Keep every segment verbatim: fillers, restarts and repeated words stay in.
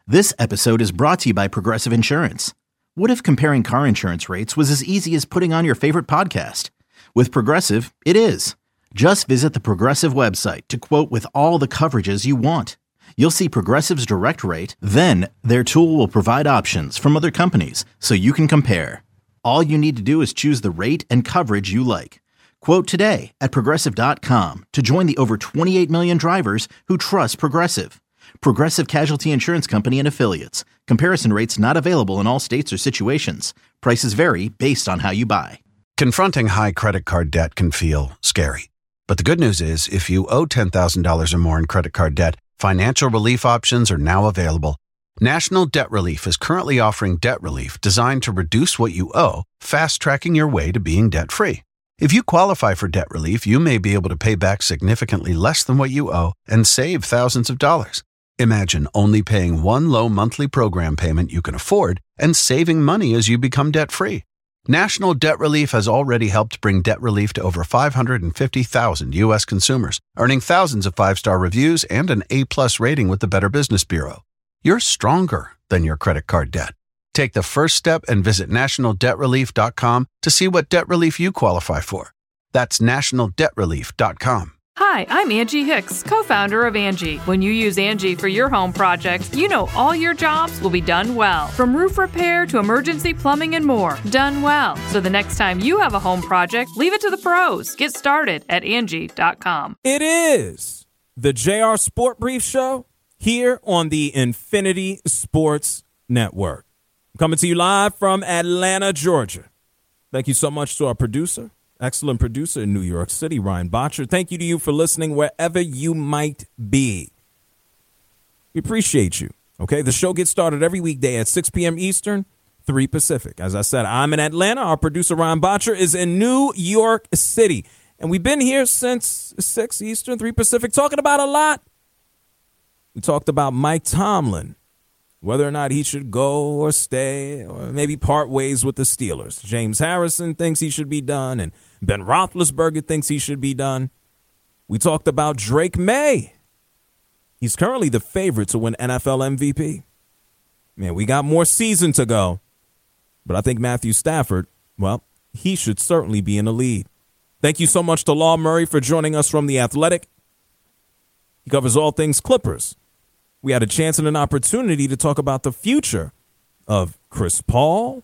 This episode is brought to you by Progressive Insurance. What if comparing car insurance rates was as easy as putting on your favorite podcast? With Progressive, it is. Just visit the Progressive website to quote with all the coverages you want. You'll see Progressive's direct rate, then their tool will provide options from other companies so you can compare. All you need to do is choose the rate and coverage you like. Quote today at progressive dot com to join the over twenty-eight million drivers who trust Progressive. Progressive Casualty Insurance Company and Affiliates. Comparison rates not available in all states or situations. Prices vary based on how you buy. Confronting high credit card debt can feel scary. But the good news is, if you owe ten thousand dollars or more in credit card debt, financial relief options are now available. National Debt Relief is currently offering debt relief designed to reduce what you owe, fast-tracking your way to being debt-free. If you qualify for debt relief, you may be able to pay back significantly less than what you owe and save thousands of dollars. Imagine only paying one low monthly program payment you can afford and saving money as you become debt-free. National Debt Relief has already helped bring debt relief to over five hundred fifty thousand U S consumers, earning thousands of five-star reviews and an A-plus rating with the Better Business Bureau. You're stronger than your credit card debt. Take the first step and visit national debt relief dot com to see what debt relief you qualify for. That's national debt relief dot com. Hi, I'm Angie Hicks, co-founder of Angie. When you use Angie for your home projects, you know all your jobs will be done well. From roof repair to emergency plumbing and more, done well. So the next time you have a home project, leave it to the pros. Get started at Angie dot com. It is the J R Sport Brief Show here on the Infinity Sports Network. I'm coming to you live from Atlanta, Georgia. Thank you so much to our producer. Excellent producer in New York City, Ryan Botcher. Thank you to you for listening wherever you might be. We appreciate you. Okay, the show gets started every weekday at six p.m. Eastern, three Pacific. As I said, I'm in Atlanta. Our producer, Ryan Botcher, is in New York City. And we've been here since six Eastern, three Pacific, talking about a lot. We talked about Mike Tomlin, whether or not he should go or stay or maybe part ways with the Steelers. James Harrison thinks he should be done, and Ben Roethlisberger thinks he should be done. We talked about Drake May. He's currently the favorite to win N F L M V P. Man, we got more season to go, but I think Matthew Stafford, well, he should certainly be in the lead. Thank you so much to Law Murray for joining us from The Athletic. He covers all things Clippers. We had a chance and an opportunity to talk about the future of Chris Paul,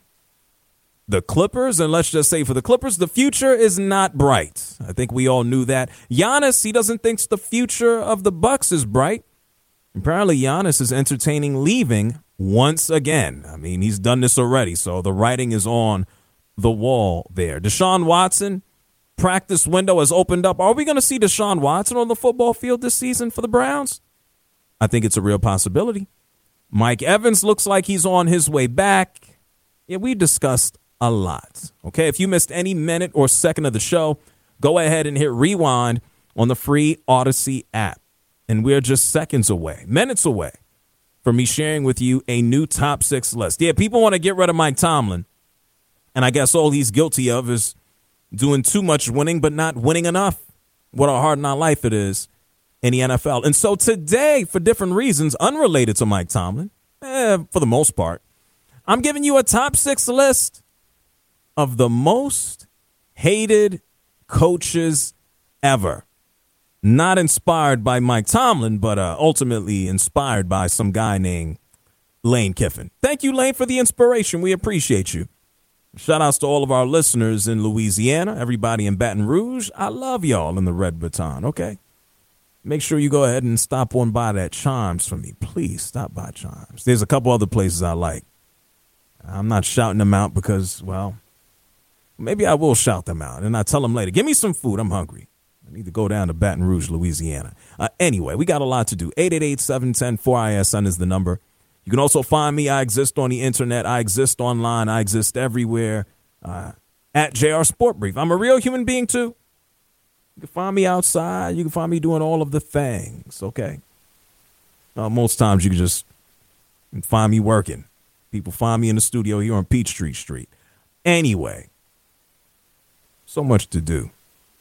the Clippers, and let's just say for the Clippers, the future is not bright. I think we all knew that. Giannis, he doesn't think the future of the Bucks is bright. Apparently, Giannis is entertaining leaving once again. I mean, he's done this already, so the writing is on the wall there. Deshaun Watson, practice window has opened up. Are we going to see Deshaun Watson on the football field this season for the Browns? I think it's a real possibility. Mike Evans looks like he's on his way back. Yeah, we discussed a lot. Okay, if you missed any minute or second of the show, go ahead and hit rewind on the free Odyssey app. And we're just seconds away, minutes away from me sharing with you a new top six list. Yeah, people want to get rid of Mike Tomlin. And I guess all he's guilty of is doing too much winning, but not winning enough. What a hard knock life it is in the N F L. And so today, for different reasons, unrelated to Mike Tomlin, eh, for the most part, I'm giving you a top six list of the most hated coaches ever. Not inspired by Mike Tomlin, but uh, ultimately inspired by some guy named Lane Kiffin. Thank you, Lane, for the inspiration. We appreciate you. Shout outs to all of our listeners in Louisiana, everybody in Baton Rouge. I love y'all in the Red Baton, okay? Make sure you go ahead and stop on by that Chimes for me. Please stop by Chimes. There's a couple other places I like. I'm not shouting them out because, well, maybe I will shout them out. And I tell them later, give me some food. I'm hungry. I need to go down to Baton Rouge, Louisiana. Uh, anyway, we got a lot to do. eight eight eight, seven one zero, four I S N is the number. You can also find me. I exist on the internet. I exist online. I exist everywhere uh, at J R Sport Brief. I'm a real human being, too. You can find me outside. You can find me doing all of the things, okay? Uh, most times you can just find me working. People find me in the studio here on Peachtree Street. Anyway, so much to do.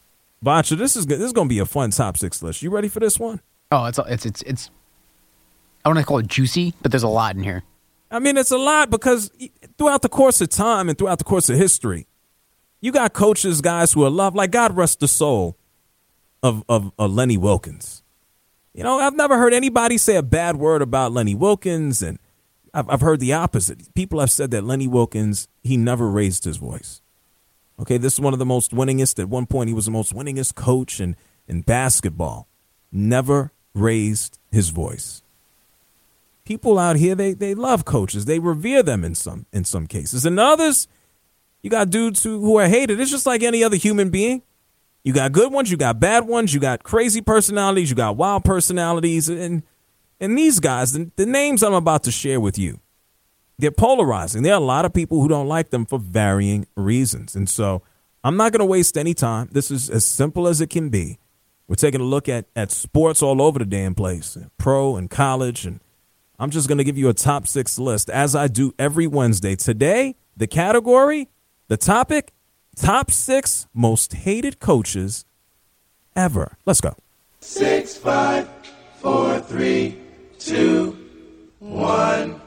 Botcha, this is this is going to be a fun top six list. You ready for this one? Oh, it's it's it's it's I don't want to call it juicy, but there's a lot in here. I mean, it's a lot because throughout the course of time and throughout the course of history, you got coaches, guys who are loved, like God rest the soul of, of, of Lenny Wilkens. You know, I've never heard anybody say a bad word about Lenny Wilkens, and I've, I've heard the opposite. People have said that Lenny Wilkens, he never raised his voice. Okay, this is one of the most winningest. At one point, he was the most winningest coach in, in basketball. Never raised his voice. People out here, they they love coaches. They revere them in some in some cases. In others, you got dudes who, who are hated. It's just like any other human being. You got good ones, you got bad ones, you got crazy personalities, you got wild personalities. And and these guys, the, the names I'm about to share with you, they're polarizing. There are a lot of people who don't like them for varying reasons. And so I'm not going to waste any time. This is as simple as it can be. We're taking a look at, at sports all over the damn place, pro and college, and I'm just going to give you a top six list, as I do every Wednesday. Today, the category, the topic, top six most hated coaches ever. Let's go. Six, five, four, three, two, one.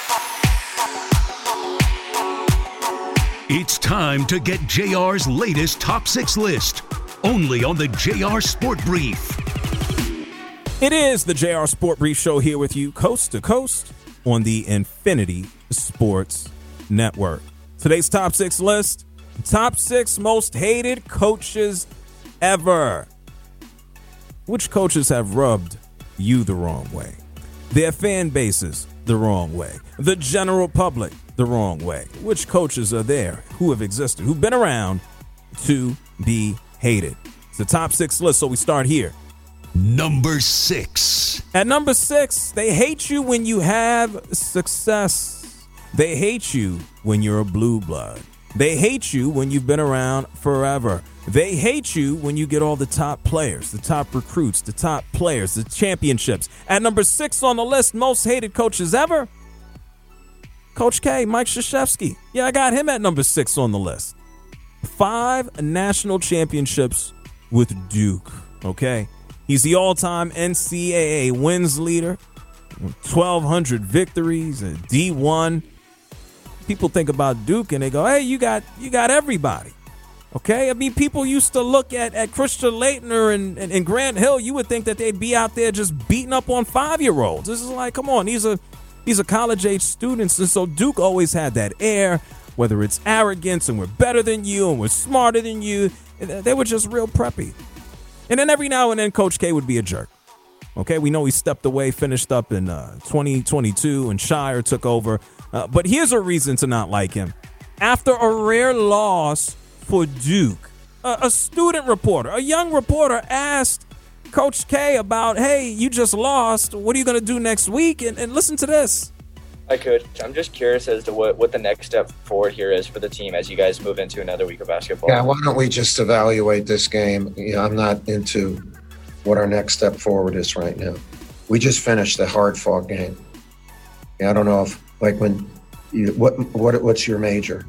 It's time to get J R's latest top six list, only on the J R Sport Brief. It is the J R Sport Brief Show here with you, coast to coast, on the Infinity Sports Network. Today's top six list, top six most hated coaches ever. Which coaches have rubbed you the wrong way? Their fan bases the wrong way. The general public the wrong way. Which coaches are there who have existed, who've been around to be hated? It's the top six list, so we start here. Number six. At number six, they hate you when you have success. They hate you when you're a blue blood. They hate you when you've been around forever. They hate you when you get all the top players, the top recruits, the top players, the championships. At number six on the list, most hated coaches ever, Coach K, Mike Krzyzewski. Yeah, I got him at number six on the list. Five national championships with Duke, okay? He's the all-time N C double A wins leader, twelve hundred victories, a D one. People think about Duke and they go, hey, you got you got everybody. Okay? I mean, people used to look at, at Christian Laettner and, and, and Grant Hill. You would think that they'd be out there just beating up on five-year-olds. This is like, come on, these are, these are college-age students. And so Duke always had that air, whether it's arrogance and we're better than you and we're smarter than you. They were just real preppy. And then every now and then, Coach K would be a jerk. Okay, we know he stepped away, finished up in uh, twenty twenty-two, and Shire took over. Uh, but here's a reason to not like him. After a rare loss for Duke, a, a student reporter, a young reporter asked Coach K about, hey, you just lost. What are you going to do next week? And, and listen to this. Hi, Coach. I'm just curious as to what, what the next step forward here is for the team as you guys move into another week of basketball. Yeah, why don't we just evaluate this game? You know, I'm not into what our next step forward is right now. We just finished a hard-fought game. Yeah, I don't know if, like, when you, what what what's your major?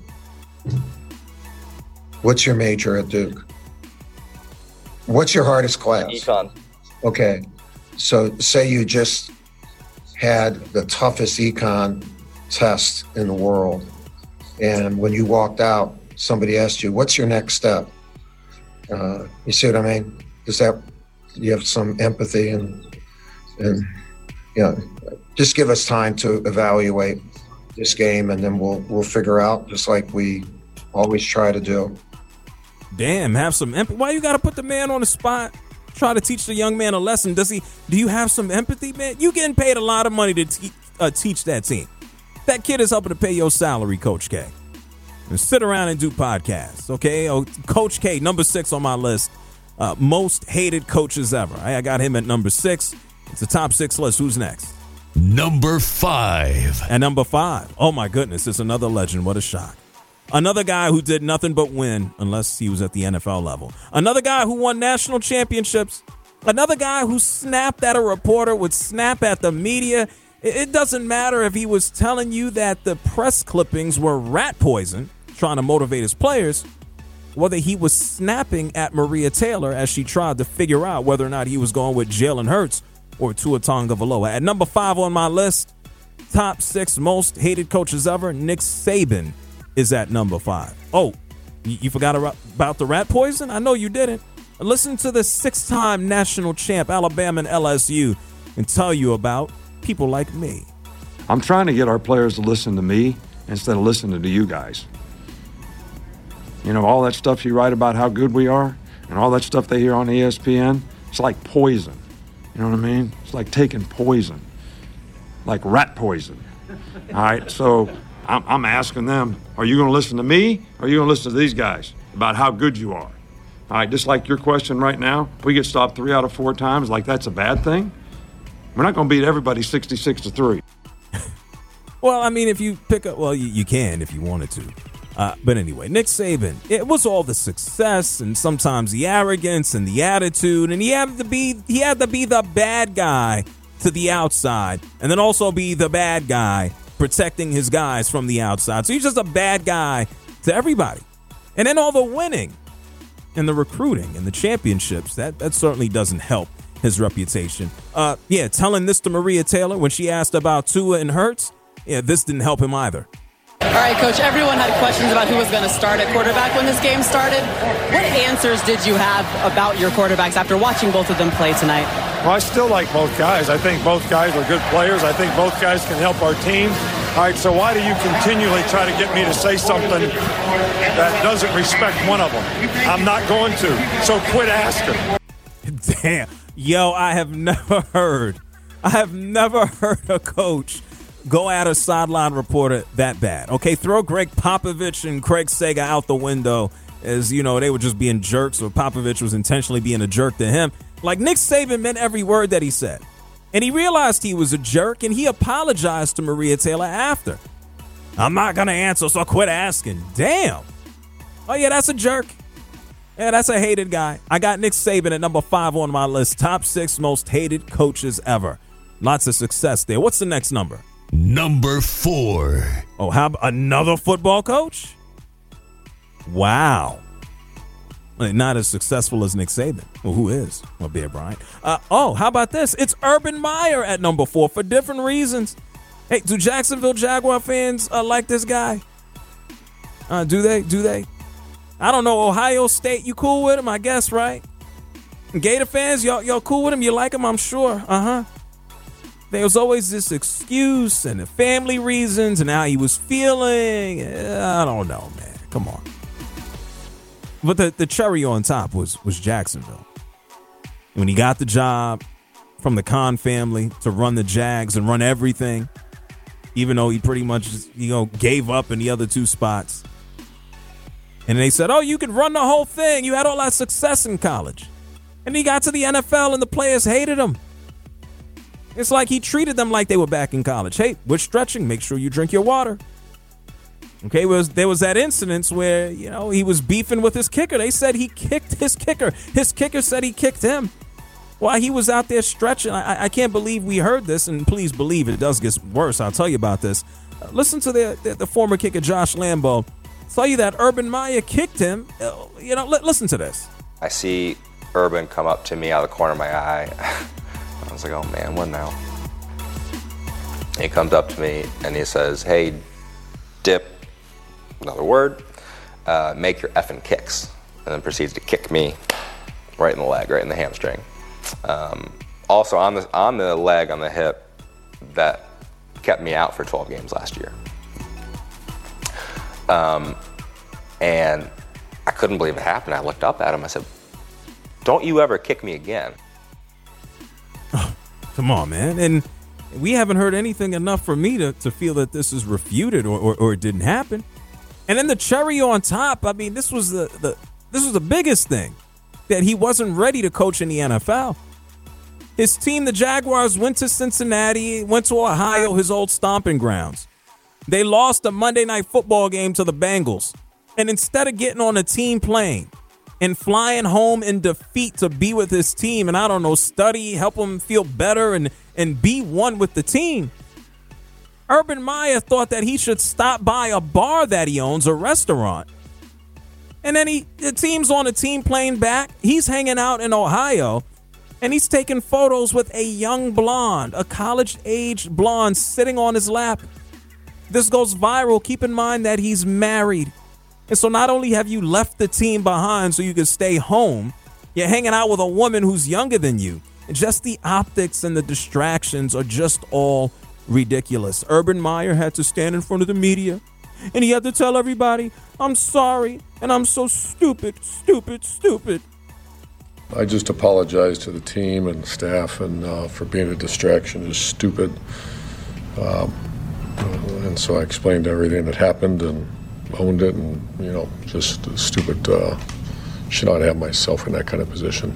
What's your major at Duke? What's your hardest class? Econ. Okay, so say you just had the toughest econ test in the world, and when you walked out, somebody asked you, what's your next step? Uh, you see what I mean? Does that, you have some empathy and, and yeah, just give us time to evaluate this game, and then we'll we'll figure out, just like we always try to do. Damn, have some empathy. Why you got to put the man on the spot? Try to teach the young man a lesson. Does he? Do you have some empathy, man? You getting paid a lot of money to te- uh, teach that team. That kid is helping to pay your salary, Coach K. And sit around and do podcasts, okay? Oh, Coach K, number six on my list. Uh, most hated coaches ever. I got him at number six. It's the top six list. Who's next? Number five. At number five. Oh, my goodness. It's another legend. What a shock. Another guy who did nothing but win, unless he was at the N F L level. Another guy who won national championships. Another guy who snapped at a reporter, would snap at the media. It doesn't matter if he was telling you that the press clippings were rat poison, trying to motivate his players, whether he was snapping at Maria Taylor as she tried to figure out whether or not he was going with Jalen Hurts or Tua Tagovailoa. At number five on my list, top six most hated coaches ever, Nick Saban is at number five. Oh, you forgot about the rat poison? I know you didn't. Listen to the six-time national champ, Alabama and L S U, and tell you about people like me. I'm trying to get our players to listen to me instead of listening to you guys. You know, all that stuff you write about how good we are and all that stuff they hear on E S P N, it's like poison. You know what I mean? It's like taking poison, like rat poison. All right, so I'm, I'm asking them, are you going to listen to me or are you going to listen to these guys about how good you are? All right, just like your question right now, we get stopped three out of four times, like that's a bad thing? We're not going to beat everybody sixty-six to three. Well, I mean, if you pick up, well, you, you can if you wanted to. Uh, but anyway, Nick Saban, it was all the success and sometimes the arrogance and the attitude, and he had to be he had to be the bad guy to the outside, and then also be the bad guy protecting his guys from the outside. So he's just a bad guy to everybody. And then all the winning and the recruiting and the championships, that that certainly doesn't help his reputation. Uh, yeah, telling this to Maria Taylor when she asked about Tua and Hurts, yeah, this didn't help him either. All right, Coach, everyone had questions about who was going to start at quarterback when this game started. What answers did you have about your quarterbacks after watching both of them play tonight? Well, I still like both guys. I think both guys are good players. I think both guys can help our team. All right, so why do you continually try to get me to say something that doesn't respect one of them? I'm not going to, so quit asking. Damn. Yo, I have never heard, I have never heard a coach go at a sideline reporter that bad. Okay, throw Greg Popovich and Craig Sager out the window as, you know, they were just being jerks, or Popovich was intentionally being a jerk to him. Like, Nick Saban meant every word that he said. And he realized he was a jerk, and he apologized to Maria Taylor after. I'm not going to answer, so quit asking. Damn. Oh, yeah, that's a jerk. Yeah, that's a hated guy. I got Nick Saban at number five on my list. Top six most hated coaches ever. Lots of success there. What's the next number? Number four. Oh, how about another football coach? Wow. Not as successful as Nick Saban. Well, who is? Well, Bear Bryant. Uh, oh, how about this? It's Urban Meyer at number four for different reasons. Hey, do Jacksonville Jaguar fans uh, like this guy? Uh, do they? Do they? I don't know. Ohio State, you cool with him? I guess, right? Gator fans, y'all, y'all cool with him? You like him? I'm sure. Uh-huh. There was always this excuse and the family reasons and how he was feeling. I don't know, man. Come on. But the, the cherry on top was, was Jacksonville. When he got the job from the Khan family to run the Jags and run everything, even though he pretty much, you know, gave up in the other two spots. And they said, oh, you could run the whole thing. You had all that success in college. And he got to the N F L and the players hated him. It's like he treated them like they were back in college. Hey, we're stretching. Make sure you drink your water. Okay, was there was that incident where, you know, he was beefing with his kicker. They said he kicked his kicker. His kicker said he kicked him while he was out there stretching. I, I can't believe we heard this, and please believe it does get worse. I'll tell you about this. Uh, listen to the, the the former kicker Josh Lambo tell you that Urban Meyer kicked him. Uh, you know, li- listen to this. I see Urban come up to me out of the corner of my eye. I was like, oh man, what now? And he comes up to me and he says, hey, Dip, another word, uh, make your effing kicks. And then proceeds to kick me right in the leg, right in the hamstring. Um, also on the, on the leg, on the hip, that kept me out for twelve games last year. Um, and I couldn't believe it happened. I looked up at him, I said, don't you ever kick me again. Oh, come on, man. And we haven't heard anything enough for me to, to feel that this is refuted or, or, or it didn't happen. And then the cherry on top, I mean, this was the, the this was the biggest thing, that he wasn't ready to coach in the N F L. His team, the Jaguars, went to Cincinnati, went to Ohio, his old stomping grounds. They lost a Monday Night Football game to the Bengals. And instead of getting on a team plane and flying home in defeat to be with his team and, I don't know, study, help him feel better and, and be one with the team, Urban Meyer thought that he should stop by a bar that he owns, a restaurant. And then he, the team's on a team plane back. He's hanging out in Ohio. And he's taking photos with a young blonde, a college-age blonde sitting on his lap. This goes viral. Keep in mind that he's married. And so not only have you left the team behind so you can stay home, you're hanging out with a woman who's younger than you. And just the optics and the distractions are just all ridiculous. Urban Meyer had to stand in front of the media, and he had to tell everybody, I'm sorry, and I'm so stupid, stupid, stupid. I just apologize to the team and staff and uh, for being a distraction. It's stupid. Um, and so I explained everything that happened and owned it, and, you know, just stupid. Uh, should not have myself in that kind of position.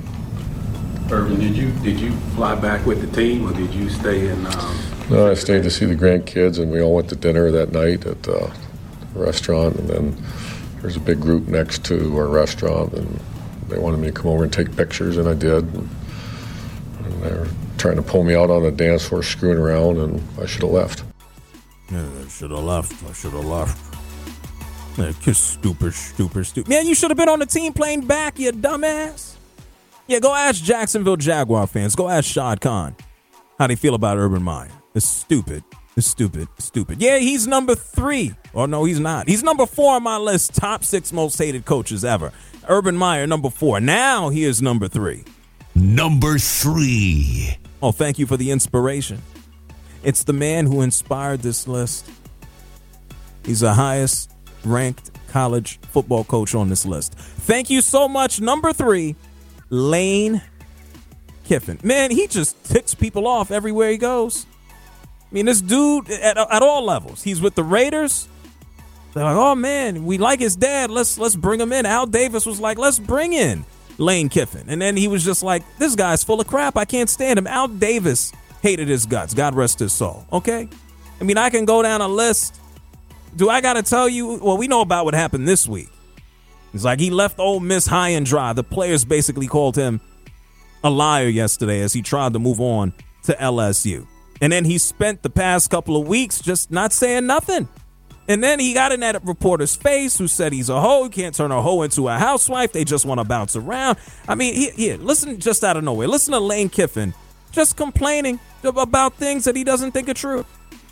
Urban, did you did you fly back with the team, or did you stay in? Um, no, I stayed to see the grandkids, and we all went to dinner that night at uh, the restaurant, and then there's a big group next to our restaurant, and they wanted me to come over and take pictures, and I did. And, and they were trying to pull me out on the dance floor, screwing around, and I should have left. Yeah, I should have left. I should have left. Yeah, stupid, stupid, stupid. Man, you should have been on the team playing back, you dumbass. Yeah, go ask Jacksonville Jaguar fans. Go ask Shad Khan how they feel about Urban Meyer. It's stupid. It's stupid. Stupid. Yeah, he's number three. Or no, he's not. He's number four on my list. Top six most hated coaches ever. Urban Meyer, number four. Now he is number three. Number three. Oh, thank you for the inspiration. It's the man who inspired this list. He's the highest ranked college football coach on this list. Thank you so much. Number three, Lane Kiffin. Man, he just ticks people off everywhere he goes. I mean, this dude at, at all levels. He's with the Raiders. They're like, oh man, we like his dad. Let's let's bring him in. Al Davis was like, let's bring in Lane Kiffin. And then he was just like, this guy's full of crap. I can't stand him. Al Davis hated his guts. God rest his soul. Okay? I mean, I can go down a list. Do I got to tell you? Well, we know about what happened this week. It's like he left Ole Miss high and dry. The players basically called him a liar yesterday as he tried to move on to L S U. And then he spent the past couple of weeks just not saying nothing. And then he got in that reporter's face who said he's a hoe. You can't turn a hoe into a housewife. They just want to bounce around. I mean, here, here, listen just out of nowhere. Listen to Lane Kiffin just complaining about things that he doesn't think are true.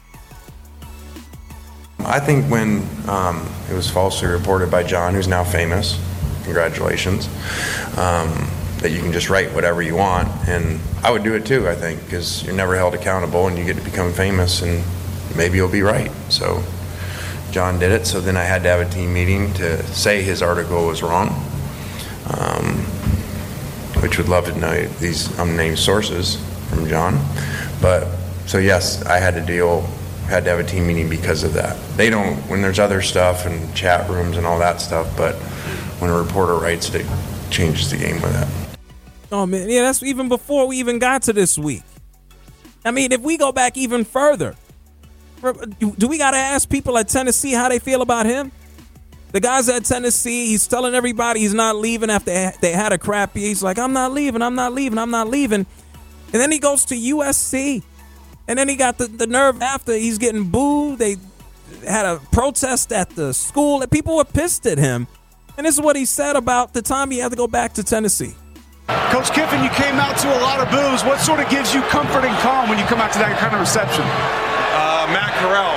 I think when um, it was falsely reported by John, who's now famous, congratulations, um, that you can just write whatever you want. And I would do it too, I think, because you're never held accountable and you get to become famous and maybe you'll be right. So John did it. So then I had to have a team meeting to say his article was wrong, um, which would love to know these unnamed sources from John. But so yes, I had to deal had to have a team meeting because of that. They don't, when there's other stuff and chat rooms and all that stuff, but when a reporter writes it, it changes the game with that. Oh man, yeah, that's even before we even got to this week. I mean, if we go back even further, do we got to ask people at Tennessee how they feel about him? The guys at Tennessee, he's telling everybody he's not leaving after they had a crap year. He's like, I'm not leaving, I'm not leaving, I'm not leaving. And then he goes to U S C. And then he got the, the nerve after he's getting booed. They had a protest at the school. And people were pissed at him. And this is what he said about the time he had to go back to Tennessee. Coach Kiffin, you came out to a lot of boos. What sort of gives you comfort and calm when you come out to that kind of reception? Uh, Matt Corral.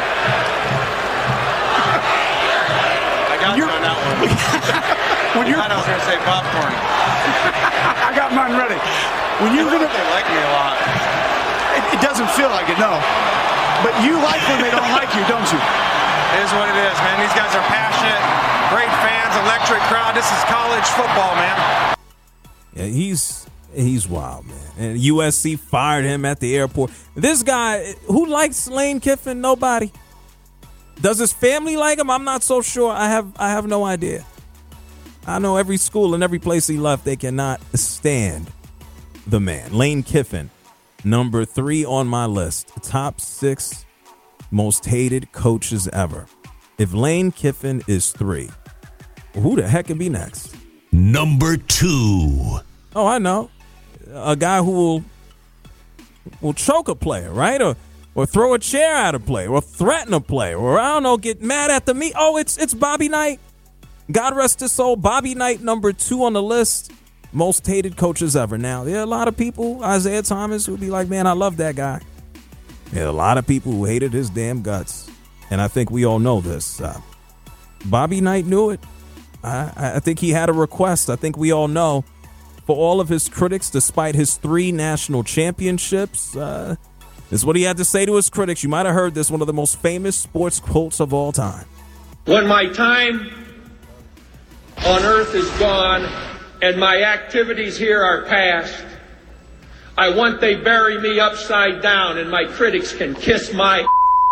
I got you on that one. When you're, I thought I was going to say popcorn. I got mine ready. When you're gonna, they like me a lot. It, it doesn't feel like it, no. But you like when they don't like you, don't you? It is what it is, man. These guys are passionate, great fans, electric crowd. This is college football, man. Yeah, he's he's wild, man. And U S C fired him at the airport. This guy, who likes Lane Kiffin? Nobody. Does his family like him? I'm not so sure. I have I have no idea. I know every school and every place he left, they cannot stand the man. Lane Kiffin, number three on my list. Top six most hated coaches ever. If Lane Kiffin is three, who the heck can be next? Number two. Oh, I know. A guy who will will choke a player, right? Or or throw a chair at a player, or threaten a player, or I don't know, get mad at the me. Oh, it's it's Bobby Knight. God rest his soul. Bobby Knight, number two on the list. most hated coaches ever. Now, there are a lot of people, Isaiah Thomas, who would be like, man, I love that guy. There are a lot of people who hated his damn guts. And I think we all know this. Uh, Bobby Knight knew it. I, I think he had a request. I think we all know. For all of his critics, despite his three national championships, uh, this is what he had to say to his critics. You might have heard this, one of the most famous sports quotes of all time. When my time on earth is gone and my activities here are past, I want they bury me upside down and my critics can kiss my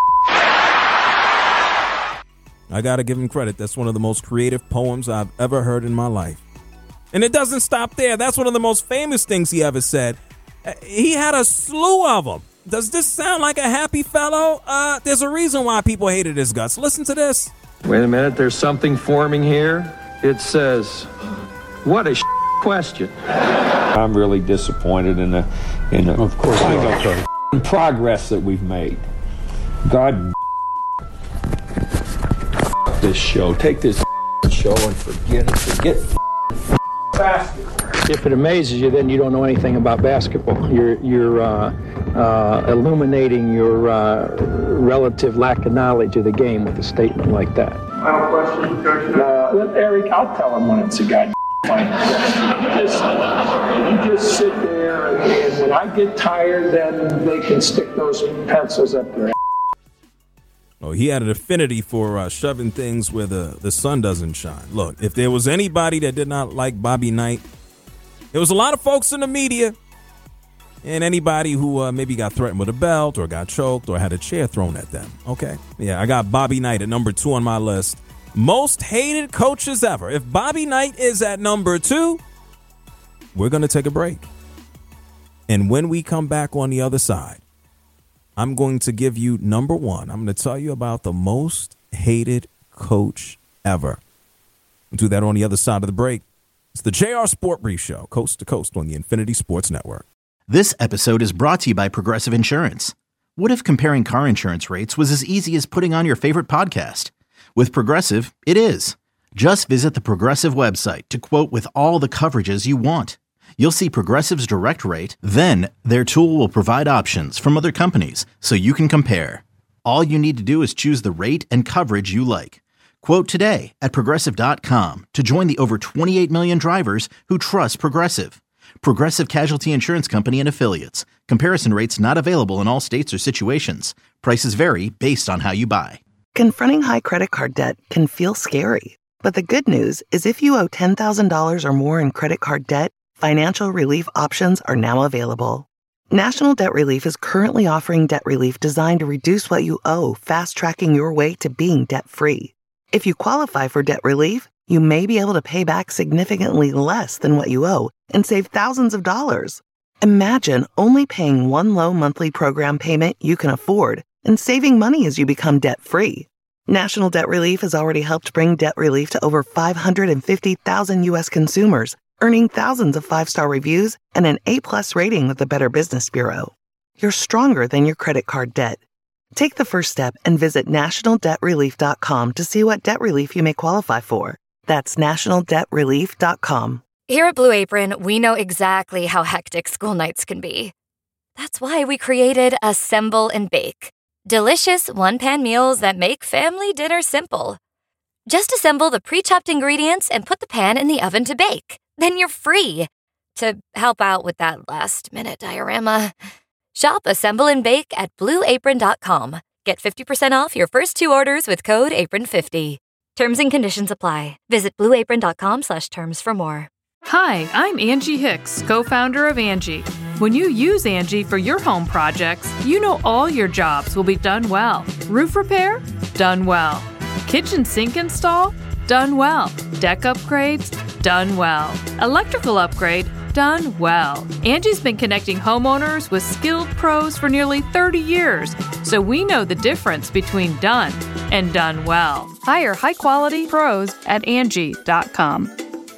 I gotta give him credit. That's one of the most creative poems I've ever heard in my life. And it doesn't stop there. That's one of the most famous things he ever said. He had a slew of them. Does this sound like a happy fellow? Uh, there's a reason why people hated his guts. Listen to this. Wait a minute. There's something forming here. It says, what a sh- question. I'm really disappointed in the, in the of course kind of progress that we've made. God this show. Take this show and forget it. Forget basketball. If it amazes you, then you don't know anything about basketball. You're you're uh, uh, illuminating your uh, relative lack of knowledge of the game with a statement like that. Final question, Coach. Uh, let Eric, I'll tell him when it's a goddamn final. You just, you just sit there, and, and when I get tired, then they can stick those pencils up there. Oh, he had an affinity for uh, shoving things where the, the sun doesn't shine. Look, if there was anybody that did not like Bobby Knight, there was a lot of folks in the media and anybody who uh, maybe got threatened with a belt or got choked or had a chair thrown at them. Okay. Yeah, I got Bobby Knight at number two on my list. Most hated coaches ever. If Bobby Knight is at number two, we're going to take a break. And when we come back on the other side, I'm going to give you number one. I'm going to tell you about the most hated coach ever. We'll do that on the other side of the break. It's the J R Sport Brief Show, coast to coast on the Infinity Sports Network. This episode is brought to you by Progressive Insurance. What if comparing car insurance rates was as easy as putting on your favorite podcast? With Progressive, it is. Just visit the Progressive website to quote with all the coverages you want. You'll see Progressive's direct rate, then their tool will provide options from other companies so you can compare. All you need to do is choose the rate and coverage you like. Quote today at Progressive dot com to join the over twenty-eight million drivers who trust Progressive. Progressive Casualty Insurance Company and Affiliates. Comparison rates not available in all states or situations. Prices vary based on how you buy. Confronting high credit card debt can feel scary. But the good news is if you owe ten thousand dollars or more in credit card debt, financial relief options are now available. National Debt Relief is currently offering debt relief designed to reduce what you owe, fast-tracking your way to being debt-free. If you qualify for debt relief, you may be able to pay back significantly less than what you owe and save thousands of dollars. Imagine only paying one low monthly program payment you can afford and saving money as you become debt-free. National Debt Relief has already helped bring debt relief to over five hundred fifty thousand U S consumers, earning thousands of five-star reviews and an A-plus rating with the Better Business Bureau. You're stronger than your credit card debt. Take the first step and visit national debt relief dot com to see what debt relief you may qualify for. That's national debt relief dot com. Here at Blue Apron, we know exactly how hectic school nights can be. That's why we created Assemble and Bake. Delicious one-pan meals that make family dinner simple. Just assemble the pre-chopped ingredients and put the pan in the oven to bake. Then you're free to help out with that last-minute diorama. Shop Assemble and Bake at blue apron dot com. Get fifty percent off your first two orders with code apron fifty. Terms and conditions apply. Visit blue apron dot com slash terms for more. Hi, I'm Angie Hicks, co-founder of Angie. When you use Angie for your home projects, you know all your jobs will be done well. Roof repair? Done well. Kitchen sink install? Done well. Deck upgrades? Done well. Electrical upgrade? Done well. Angie's been connecting homeowners with skilled pros for nearly thirty years, so we know the difference between done and done well. Hire high-quality pros at Angie dot com.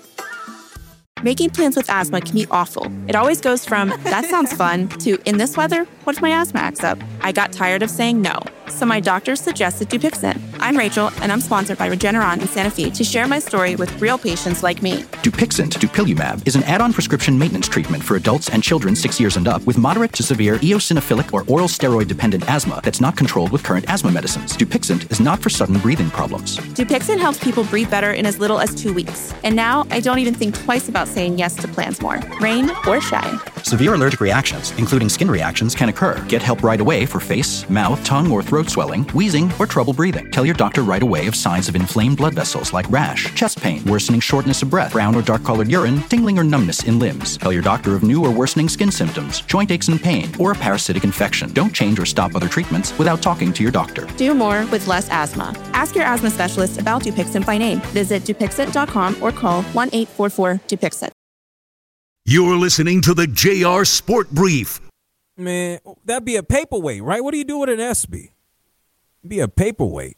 Making plans with asthma can be awful. It always goes from, that sounds fun, to, in this weather, what if my asthma acts up? I got tired of saying no, so my doctor suggested Dupixent. I'm Rachel, and I'm sponsored by Regeneron in Santa Fe to share my story with real patients like me. Dupixent, dupilumab, is an add-on prescription maintenance treatment for adults and children six years and up with moderate to severe eosinophilic or oral steroid-dependent asthma that's not controlled with current asthma medicines. Dupixent is not for sudden breathing problems. Dupixent helps people breathe better in as little as two weeks. And now I don't even think twice about saying yes to plans more, rain or shine. Severe allergic reactions, including skin reactions, can occur. Get help right away for face, mouth, tongue, or throat swelling, wheezing, or trouble breathing. Tell your doctor right away of signs of inflamed blood vessels like rash, chest pain, worsening shortness of breath, brown or dark-colored urine, tingling or numbness in limbs. Tell your doctor of new or worsening skin symptoms, joint aches and pain, or a parasitic infection. Don't change or stop other treatments without talking to your doctor. Do more with less asthma. Ask your asthma specialist about Dupixent by name. Visit Dupixent dot com or call one eight four four Dupixent. You're listening to the J R Sport Brief. Man, that'd be a paperweight, right? What do you do with an S B? It'd be a paperweight.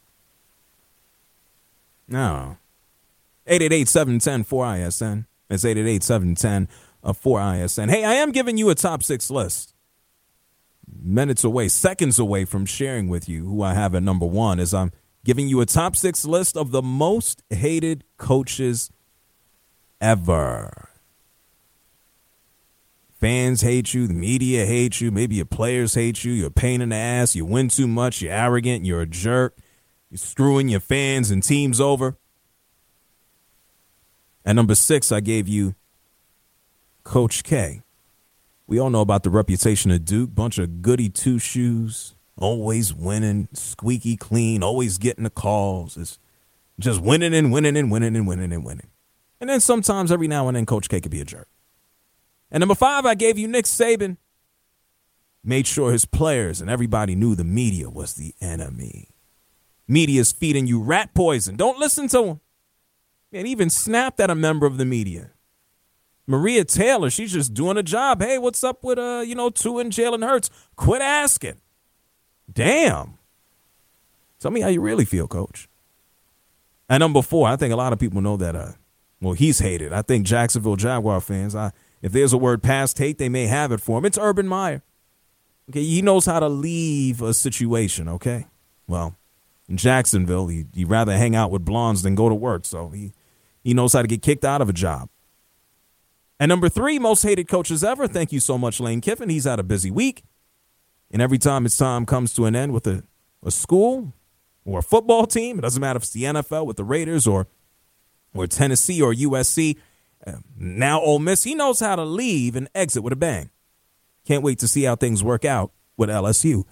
No. eight eight eight, seven one zero, four I S N. That's eight eight eight, seven one zero, four I S N. Hey, I am giving you a top six list. Minutes away, seconds away from sharing with you who I have at number one as I'm giving you a top six list of the most hated coaches ever. Fans hate you, the media hates you, maybe your players hate you, you're a pain in the ass, you win too much, you're arrogant, you're a jerk, you're screwing your fans and teams over. At number six, I gave you Coach K. We all know about the reputation of Duke, bunch of goody two-shoes, always winning, squeaky clean, always getting the calls. It's just winning and winning and winning and winning and winning. And then sometimes every now and then Coach K could be a jerk. And number five, I gave you Nick Saban. Made sure his players and everybody knew the media was the enemy. Media's feeding you rat poison. Don't listen to him. And even snapped at a member of the media. Maria Taylor, she's just doing a job. Hey, what's up with, uh, you know, Tua and Jalen Hurts? Quit asking. Damn. Tell me how you really feel, Coach. At number four, I think a lot of people know that, uh, well, he's hated. I think Jacksonville Jaguar fans, I, if there's a word past hate, they may have it for him. It's Urban Meyer. Okay, he knows how to leave a situation, okay? Well, in Jacksonville, he, he'd rather hang out with blondes than go to work, so he, he knows how to get kicked out of a job. And number three, most hated coaches ever. Thank you so much, Lane Kiffin. He's had a busy week. And every time his time comes to an end with a, a school or a football team, it doesn't matter if it's the N F L with the Raiders or, or Tennessee or U S C, uh, now Ole Miss, he knows how to leave and exit with a bang. Can't wait to see how things work out with L S U.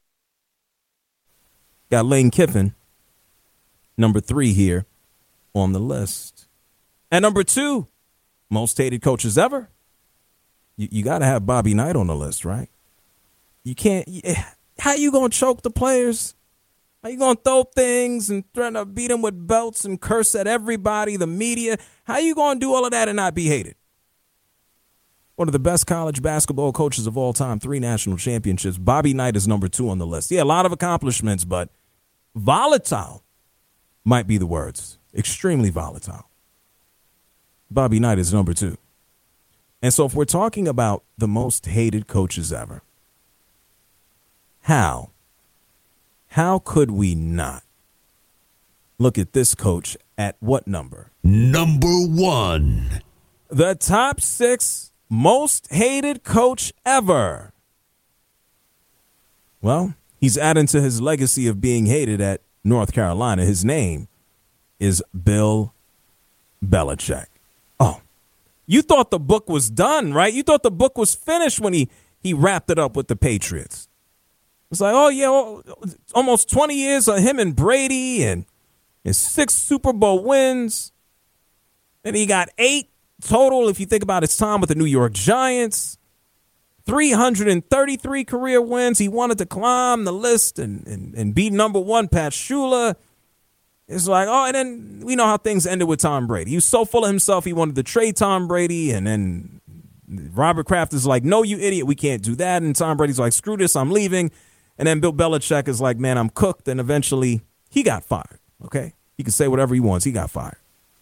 Got Lane Kiffin, number three here on the list. And number two, most hated coaches ever. You, you got to have Bobby Knight on the list, right? You can't. How you going to choke the players? How you going to throw things and trying to beat them with belts and curse at everybody, the media? How you going to do all of that and not be hated? One of the best college basketball coaches of all time, three national championships. Bobby Knight is number two on the list. Yeah, a lot of accomplishments, but volatile might be the words. Extremely volatile. Bobby Knight is number two. And so if we're talking about the most hated coaches ever, how? How could we not look at this coach at what number? Number one. The top six most hated coach ever. Well, he's adding to his legacy of being hated at North Carolina. His name is Bill Belichick. Oh, you thought the book was done, right? You thought the book was finished when he, he wrapped it up with the Patriots. It's like, oh, yeah, well, almost twenty years of him and Brady and his six Super Bowl wins. And he got eight total, if you think about his time with the New York Giants. three hundred thirty-three career wins. He wanted to climb the list and, and, and beat number one, Pat Shula. It's like, oh, and then we know how things ended with Tom Brady. He was so full of himself, he wanted to trade Tom Brady. And then Robert Kraft is like, no, you idiot, we can't do that. And Tom Brady's like, screw this, I'm leaving. And then Bill Belichick is like, man, I'm cooked. And eventually he got fired. Okay. He can say whatever he wants. He got fired.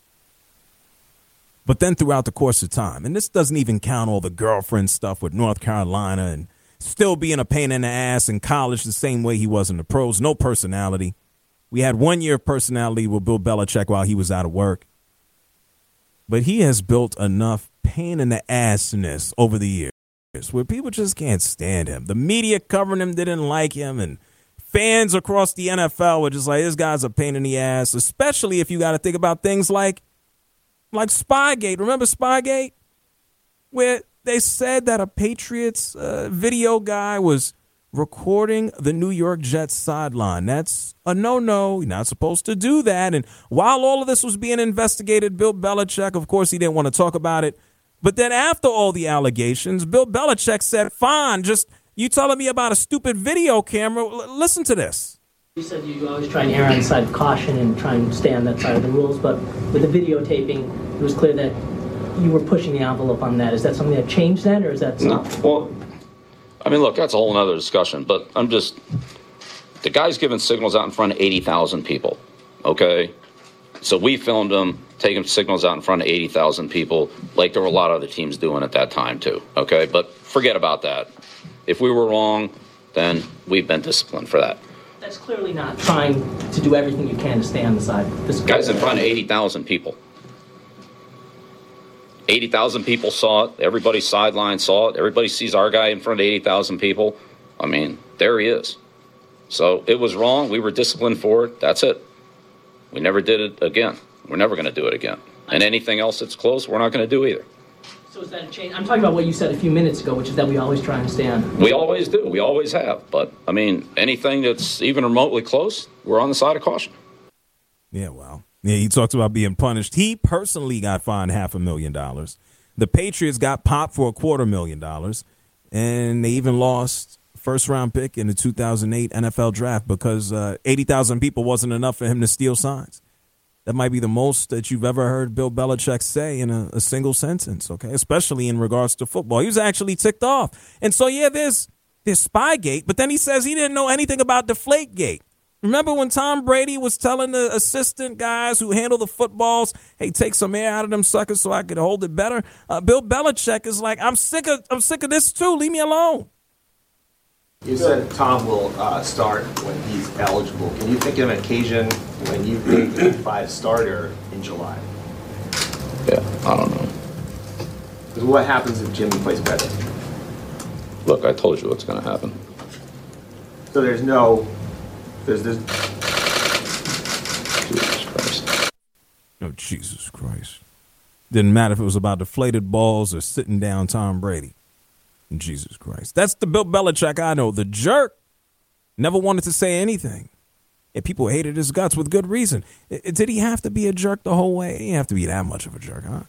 But then throughout the course of time, and this doesn't even count all the girlfriend stuff with North Carolina and still being a pain in the ass in college the same way he was in the pros, no personality. We had one year of personality with Bill Belichick while he was out of work. But he has built enough pain in the assness over the years where people just can't stand him. The media covering him didn't like him, and fans across the N F L were just like, this guy's a pain in the ass, especially if you got to think about things like, like Spygate. Remember Spygate? Where they said that a Patriots uh, video guy was recording the New York Jets sideline. That's a no-no. You're not supposed to do that. And while all of this was being investigated, Bill Belichick, of course, he didn't want to talk about it. But then after all the allegations, Bill Belichick said, fine, just you telling me about a stupid video camera. L- listen to this. You said you always try and err on the side of caution and try and stay on that side of the rules. But with the videotaping, it was clear that you were pushing the envelope on that. Is that something that changed then, or is that something? No. Well, I mean, look, that's a whole other discussion, but I'm just, the guy's giving signals out in front of eighty thousand people, okay? So we filmed him taking signals out in front of eighty thousand people like there were a lot of other teams doing at that time too, okay? But forget about that. If we were wrong, then we've been disciplined for that. That's clearly not trying to do everything you can to stay on the side. This guy's in front of eighty thousand people. eighty thousand people saw it. Everybody sideline saw it. Everybody sees our guy in front of eighty thousand people. I mean, there he is. So it was wrong. We were disciplined for it. That's it. We never did it again. We're never going to do it again. And anything else that's close, we're not going to do either. So is that a change? I'm talking about what you said a few minutes ago, which is that we always try and stay on. We always do. We always have. But, I mean, anything that's even remotely close, we're on the side of caution. Yeah, well. Yeah, he talks about being punished. He personally got fined half a million dollars. The Patriots got popped for a quarter million dollars, and they even lost first-round pick in the two thousand eight N F L draft because uh, eighty thousand people wasn't enough for him to steal signs. That might be the most that you've ever heard Bill Belichick say in a, a single sentence, okay, especially in regards to football. He was actually ticked off. And so, yeah, there's, there's Spygate, but then he says he didn't know anything about Deflategate. Remember when Tom Brady was telling the assistant guys who handle the footballs, hey, take some air out of them suckers so I could hold it better? Uh, Bill Belichick is like, I'm sick of I'm sick of this too. Leave me alone. You said Tom will uh, start when he's eligible. Can you think of an occasion when you've made the five starter in July? Yeah, I don't know. Because what happens if Jimmy plays better? Look, I told you what's going to happen. So there's no... There's this. Jesus Christ. Oh, Jesus Christ. Didn't matter if it was about deflated balls or sitting down Tom Brady. Jesus Christ. That's the Bill Belichick I know. The jerk never wanted to say anything. And people hated his guts with good reason. I, did he have to be a jerk the whole way? He didn't have to be that much of a jerk, huh?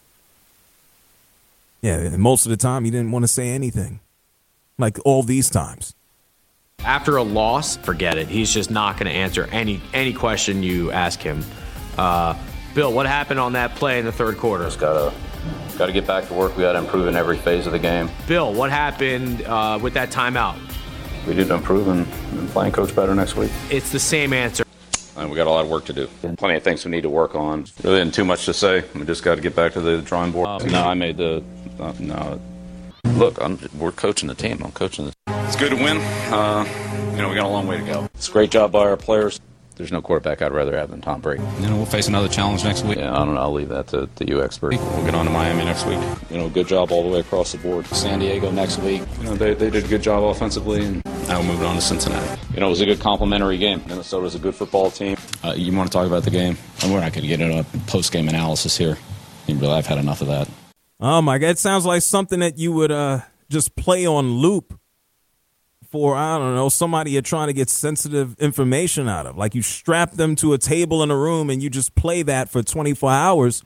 Yeah, most of the time he didn't want to say anything. Like all these times. After a loss, forget it. He's just not going to answer any any question you ask him. Uh, Bill, what happened on that play in the third quarter? Just gotta gotta get back to work. We gotta improve in every phase of the game. Bill, what happened uh, with that timeout? We need to improve and, and play and coach better next week. It's the same answer. And we got a lot of work to do. Plenty of things we need to work on. Really isn't too much to say. We just got to get back to the drawing board. Uh, no, I made the uh, no. Look, I'm, we're coaching the team. I'm coaching the. It's good to win. Uh, you know, we got a long way to go. It's a great job by our players. There's no quarterback I'd rather have than Tom Brady. You know, we'll face another challenge next week. Yeah, I don't know. I'll leave that to, to you, expert. We'll get on to Miami next week. You know, good job all the way across the board. San Diego next week. You know, they, they did a good job offensively, and now we're moving on to Cincinnati. You know, it was a good complimentary game. Minnesota's a good football team. Uh, you want to talk about the game? And we're not going to get into a post-game analysis here. Really, I've had enough of that. Oh, my God. It sounds like something that you would uh, just play on loop for, I don't know, somebody you're trying to get sensitive information out of. Like you strap them to a table in a room and you just play that for twenty-four hours.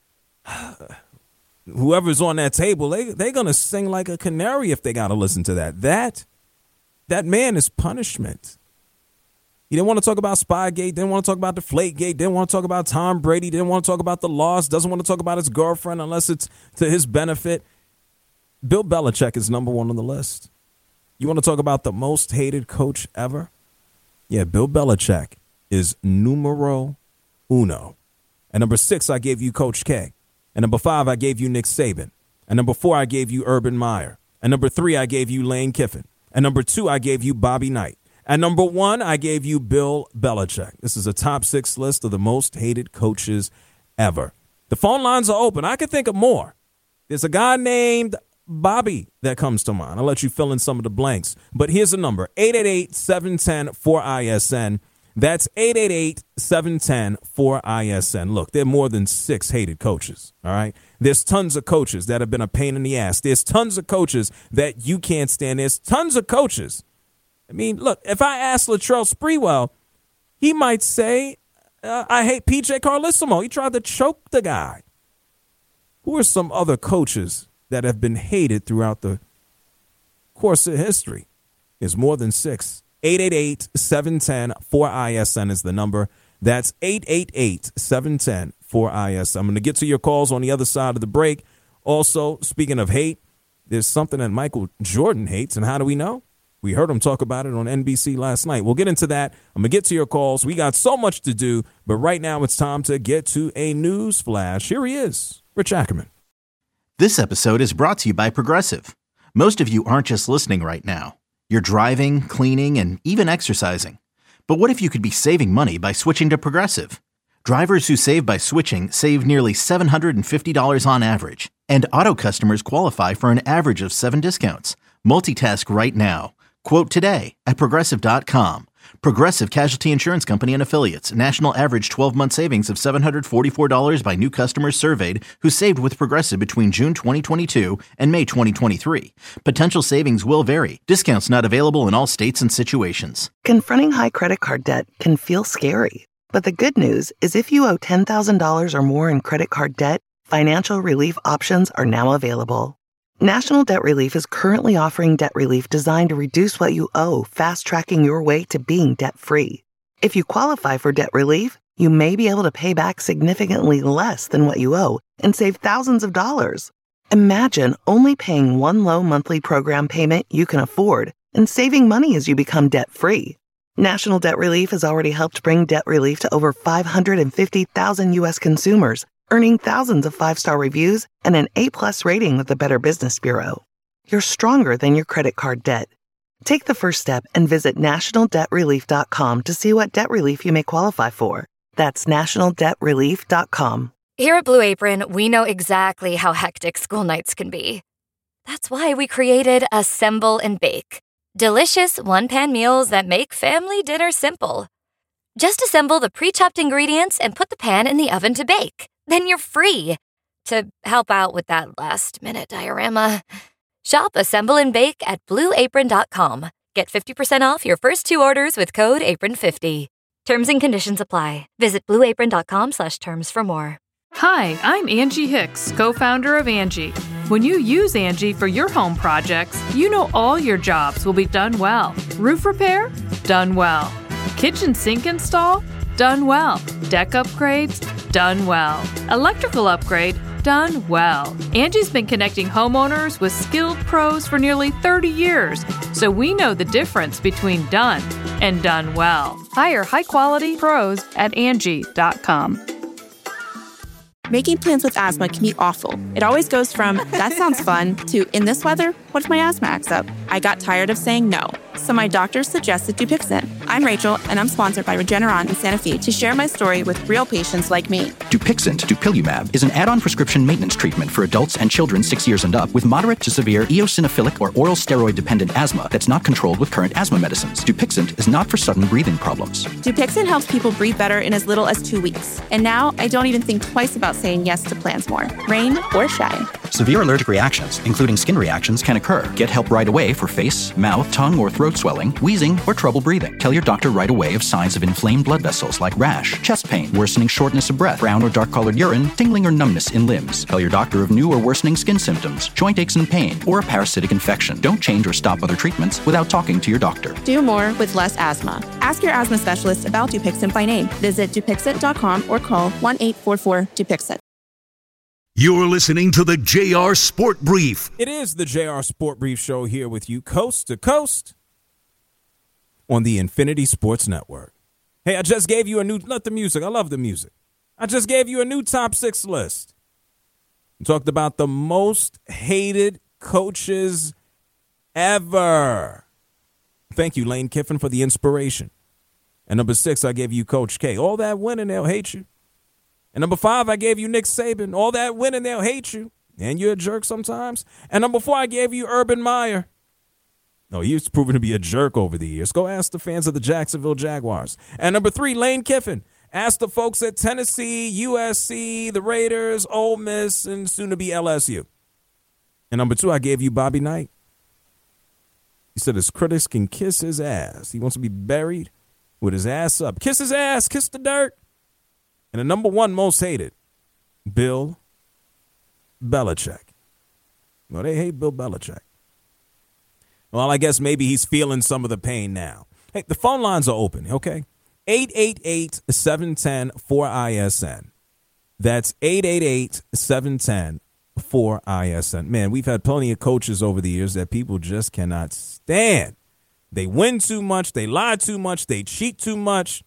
Whoever's on that table, they, they're going to sing like a canary if they got to listen to that. That, that man is punishment. He didn't want to talk about Spygate, didn't want to talk about Deflategate, didn't want to talk about Tom Brady, didn't want to talk about the loss, doesn't want to talk about his girlfriend unless it's to his benefit. Bill Belichick is number one on the list. You want to talk about the most hated coach ever? Yeah, Bill Belichick is numero uno. At number six, I gave you Coach K. At number five, I gave you Nick Saban. At number four, I gave you Urban Meyer. At number three, I gave you Lane Kiffin. At number two, I gave you Bobby Knight. At number one, I gave you Bill Belichick. This is a top six list of the most hated coaches ever. The phone lines are open. I can think of more. There's a guy named Bobby that comes to mind. I'll let you fill in some of the blanks. But here's the number, eight eight eight, seven one zero, four I S N. That's eight eight eight, seven one zero, four I S N. Look, there are more than six hated coaches, all right? There's tons of coaches that have been a pain in the ass. There's tons of coaches that you can't stand. There's tons of coaches. I mean, look, if I ask Latrell Sprewell, he might say, uh, I hate P J Carlesimo. He tried to choke the guy. Who are some other coaches that have been hated throughout the course of history? There's more than six. eight eight eight, seven one zero, four I S N is the number. That's eight eight eight, seven one zero, four I S N. I'm going to get to your calls on the other side of the break. Also, speaking of hate, there's something that Michael Jordan hates, and how do we know? We heard him talk about it on N B C last night. We'll get into that. I'm going to get to your calls. We got so much to do, but right now it's time to get to a news flash. Here he is, Rich Ackerman. This episode is brought to you by Progressive. Most of you aren't just listening right now. You're driving, cleaning, and even exercising. But what if you could be saving money by switching to Progressive? Drivers who save by switching save nearly seven hundred fifty dollars on average. And auto customers qualify for an average of seven discounts. Multitask right now. Quote today at Progressive dot com. Progressive Casualty Insurance Company and Affiliates. National average twelve-month savings of seven hundred forty-four dollars by new customers surveyed who saved with Progressive between June twenty twenty-two and May twenty twenty-three. Potential savings will vary. Discounts not available in all states and situations. Confronting high credit card debt can feel scary. But the good news is if you owe ten thousand dollars or more in credit card debt, financial relief options are now available. National Debt Relief is currently offering debt relief designed to reduce what you owe, fast-tracking your way to being debt-free. If you qualify for debt relief, you may be able to pay back significantly less than what you owe and save thousands of dollars. Imagine only paying one low monthly program payment you can afford and saving money as you become debt-free. National Debt Relief has already helped bring debt relief to over five hundred fifty thousand U S consumers, earning thousands of five-star reviews and an A-plus rating with the Better Business Bureau. You're stronger than your credit card debt. Take the first step and visit national debt relief dot com to see what debt relief you may qualify for. That's national debt relief dot com. Here at Blue Apron, we know exactly how hectic school nights can be. That's why we created Assemble and Bake. Delicious one-pan meals that make family dinner simple. Just assemble the pre-chopped ingredients and put the pan in the oven to bake. Then you're free to help out with that last-minute diorama. Shop Assemble and Bake at blue apron dot com. Get fifty percent off your first two orders with code apron fifty. Terms and conditions apply. Visit blue apron dot com slash terms for more. Hi, I'm Angie Hicks, co-founder of Angie. When you use Angie for your home projects, you know all your jobs will be done well. Roof repair? Done well. Kitchen sink install? Done well. Deck upgrades? Done well. Electrical upgrade? Done well. Angie's been connecting homeowners with skilled pros for nearly thirty years, so we know the difference between done and done well. Hire high-quality pros at Angie dot com. Making plans with asthma can be awful. It always goes from, that sounds fun, to, in this weather, what if my asthma acts up? I got tired of saying no, so my doctor suggested Dupixent. I'm Rachel, and I'm sponsored by Regeneron in Santa Fe to share my story with real patients like me. Dupixent, dupilumab, is an add-on prescription maintenance treatment for adults and children six years and up with moderate to severe eosinophilic or oral steroid-dependent asthma that's not controlled with current asthma medicines. Dupixent is not for sudden breathing problems. Dupixent helps people breathe better in as little as two weeks. And now I don't even think twice about saying yes to plans more, rain or shine. Severe allergic reactions, including skin reactions, can occur. Get help right away for face, mouth, tongue, or throat swelling, wheezing, or trouble breathing. Tell your doctor right away of signs of inflamed blood vessels like rash, chest pain, worsening shortness of breath, brown or dark-colored urine, tingling or numbness in limbs. Tell your doctor of new or worsening skin symptoms, joint aches and pain, or a parasitic infection. Don't change or stop other treatments without talking to your doctor. Do more with less asthma. Ask your asthma specialist about Dupixent by name. Visit dupixent dot com or call one eight four four Dupixent. You're listening to the J R Sport Brief. It is the J R Sport Brief Show here with you coast to coast on the Infinity Sports Network. Hey, I just gave you a new, let the music, I love the music. I just gave you a new top six list. We talked about the most hated coaches ever. Thank you, Lane Kiffin, for the inspiration. And number six, I gave you Coach K. All that winning, they'll hate you. And number five, I gave you Nick Saban. All that winning, they'll hate you. And you're a jerk sometimes. And number four, I gave you Urban Meyer. No, he's proven to be a jerk over the years. Go ask the fans of the Jacksonville Jaguars. And number three, Lane Kiffin. Ask the folks at Tennessee, U S C, the Raiders, Ole Miss, and soon to be L S U. And number two, I gave you Bobby Knight. He said his critics can kiss his ass. He wants to be buried with his ass up. Kiss his ass, kiss the dirt. And the number one most hated, Bill Belichick. Well, they hate Bill Belichick. Well, I guess maybe he's feeling some of the pain now. Hey, the phone lines are open, okay? eight eight eight, seven one zero, four I S N. That's eight eight eight, seven one zero, four I S N. Man, we've had plenty of coaches over the years that people just cannot stand. They win too much. They lie too much. They cheat too much.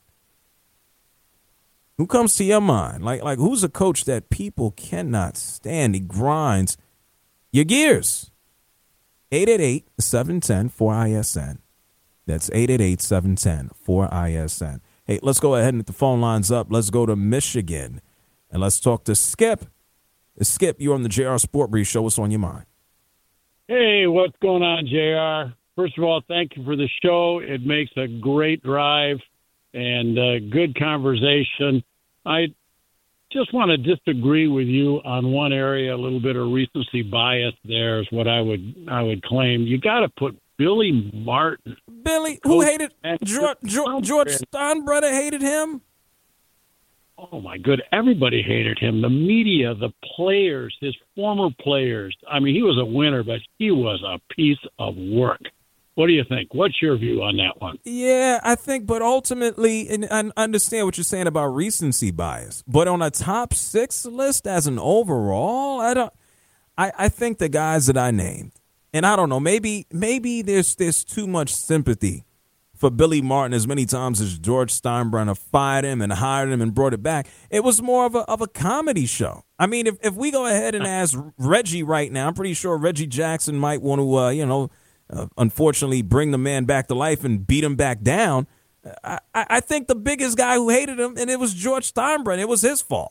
Who comes to your mind? Like, like who's a coach that people cannot stand? He grinds your gears. eight eight eight, seven one zero, four I S N. That's eight eight eight, seven one zero, four I S N. Hey, let's go ahead and get the phone lines up. Let's go to Michigan, and let's talk to Skip. Skip, you're on the J R Sport Brief Show. What's on your mind? Hey, what's going on, J R? First of all, thank you for the show. It makes a great drive and uh, good conversation. I just want to disagree with you on one area. A little bit of recency bias there is what I would I would claim. You got to put Billy Martin. Billy, who hated George, George, George Steinbrenner hated him? Oh, my good. Everybody hated him. The media, the players, his former players. I mean, he was a winner, but he was a piece of work. What do you think? What's your view on that one? Yeah, I think, but ultimately, and I understand what you're saying about recency bias. But on a top six list as an overall, I don't. I, I think the guys that I named, and I don't know, maybe maybe there's there's too much sympathy for Billy Martin as many times as George Steinbrenner fired him and hired him and brought it back. It was more of a of a comedy show. I mean, if if we go ahead and ask Reggie right now, I'm pretty sure Reggie Jackson might want to, uh, you know. Uh, unfortunately, bring the man back to life and beat him back down. I, I think the biggest guy who hated him, and it was George Steinbrenner. It was his fault.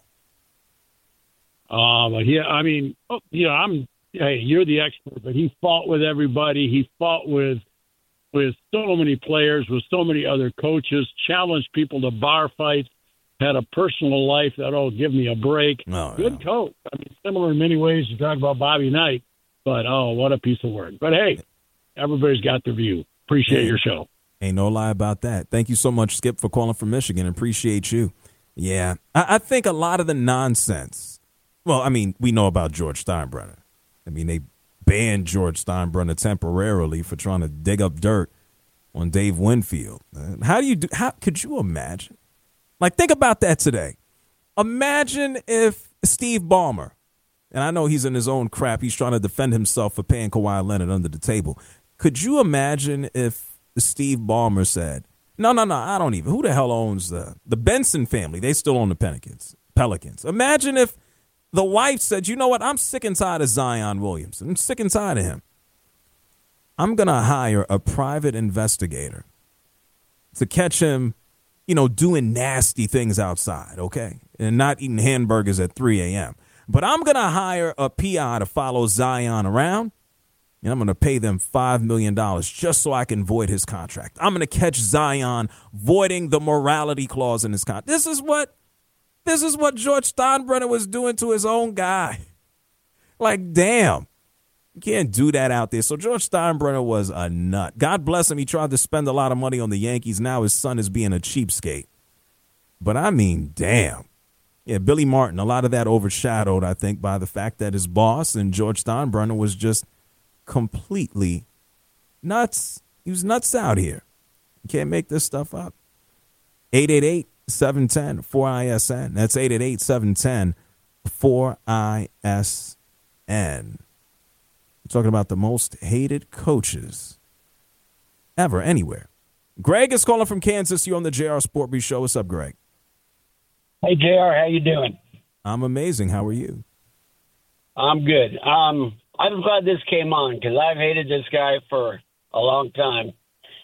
Uh, but yeah, I mean, oh, you know, I'm. Hey, you're the expert, but he fought with everybody. He fought with with so many players, with so many other coaches. Challenged people to bar fights. Had a personal life that oh, give me a break. Oh, Good yeah. coach. I mean, similar in many ways. You talk about Bobby Knight, but oh, what a piece of work. But hey. Everybody's got their view. Appreciate yeah. your show. Ain't no lie about that. Thank you so much, Skip, for calling from Michigan. Appreciate you. Yeah, I, I think a lot of the nonsense. Well, I mean, we know about George Steinbrenner. I mean, they banned George Steinbrenner temporarily for trying to dig up dirt on Dave Winfield. How do you do? How could you imagine? Like, think about that today. Imagine if Steve Ballmer, and I know he's in his own crap. He's trying to defend himself for paying Kawhi Leonard under the table. Could you imagine if Steve Ballmer said, no, no, no, I don't even. Who the hell owns the, the Benson family? They still own the Pelicans. Pelicans. Imagine if the wife said, you know what? I'm sick and tired of Zion Williamson. I'm sick and tired of him. I'm going to hire a private investigator to catch him, you know, doing nasty things outside, okay? And not eating hamburgers at three a.m. But I'm going to hire a P I to follow Zion around, and I'm going to pay them five million dollars just so I can void his contract. I'm going to catch Zion voiding the morality clause in his contract. This is what this is what George Steinbrenner was doing to his own guy. Like, damn. You can't do that out there. So George Steinbrenner was a nut. God bless him. He tried to spend a lot of money on the Yankees. Now his son is being a cheapskate. But I mean, damn. Yeah, Billy Martin, a lot of that overshadowed, I think, by the fact that his boss and George Steinbrenner was just completely nuts. He was nuts out here. You can't make this stuff up. eight eight eight, seven one zero, four I S N. That's eight eight eight, seven one zero, four I S N. We're talking about the most hated coaches ever, anywhere. Greg is calling from Kansas. You're on the J R Sport Brief Show. What's up, Greg? Hey, J R, how you doing? I'm amazing. How are you? I'm good. Um, I'm glad this came on because I've hated this guy for a long time.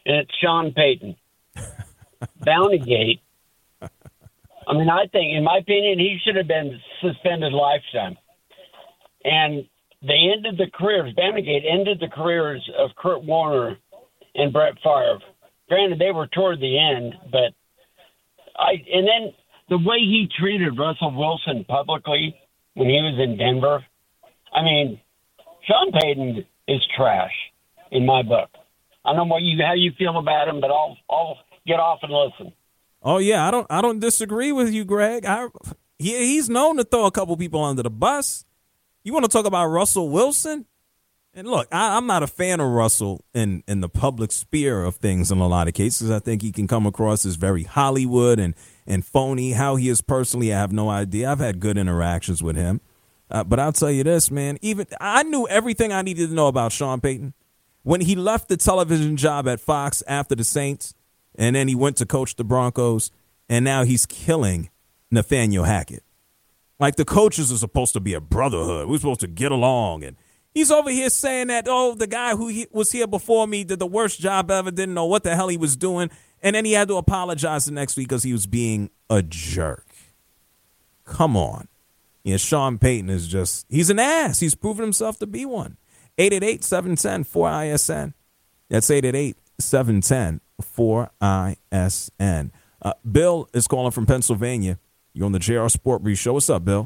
and it's Sean Payton. Bountygate. I mean, I think, in my opinion, he should have been suspended lifetime. And they ended the careers, Bountygate ended the careers of Kurt Warner and Brett Favre. Granted, they were toward the end, but I, and then the way he treated Russell Wilson publicly when he was in Denver, I mean, Sean Payton is trash in my book. I don't know what you, how you feel about him, but I'll, I'll get off and listen. Oh yeah, I don't I don't disagree with you, Greg. I he, he's known to throw a couple people under the bus. You want to talk about Russell Wilson? And look, I, I'm not a fan of Russell in, in the public sphere of things in a lot of cases. I think he can come across as very Hollywood and, and phony. How he is personally, I have no idea. I've had good interactions with him. Uh, but I'll tell you this, man. Even I knew everything I needed to know about Sean Payton. When he left the television job at Fox after the Saints, and then he went to coach the Broncos, and now he's killing Nathaniel Hackett. Like, the coaches are supposed to be a brotherhood. We're supposed to get along. And he's over here saying that, oh, the guy who he was here before me did the worst job ever, didn't know what the hell he was doing. And then he had to apologize the next week because he was being a jerk. Come on. Yeah, Sean Payton is just, he's an ass. He's proven himself to be one. eight eight eight, seven one zero, four I S N. That's eight eight eight, seven one zero, four I S N. Uh, Bill is calling from Pennsylvania. You're on the J R Sport Brief Show. What's up, Bill?